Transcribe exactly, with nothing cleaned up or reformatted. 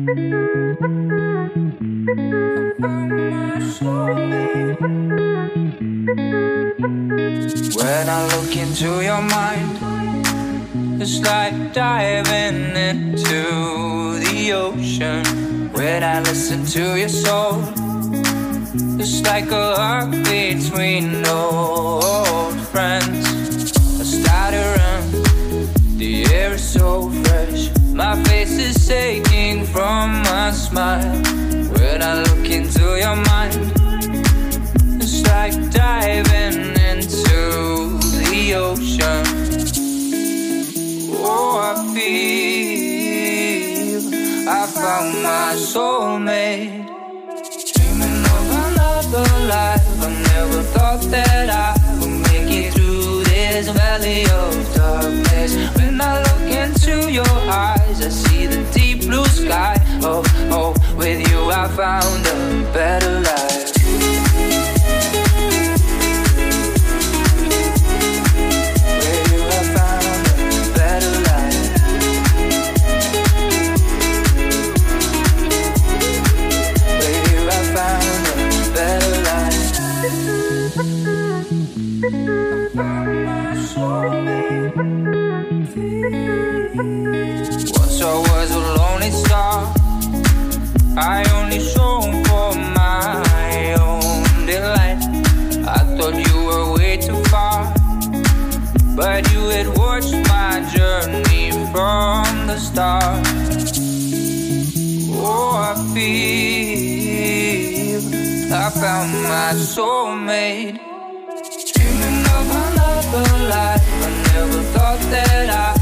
When I look into your mind, it's like diving into the ocean. When I listen to your soul, it's like a hug between old friends. I start to run, the air is so fresh. My face is aching from my smile. When I look into your mind, it's like diving into the ocean. Oh, I feel I found my soulmate. Dreaming of another life. I never thought that I would make it through this valley of darkness. When I look into your eyes, I see the deep blue sky. Oh, oh, with you I found a better life. Once I was a lonely star, I only shone for my own delight. I thought you were way too far, but you had watched my journey from the start. Oh, I feel I found my soulmate. Dreaming of another life. I never thought that I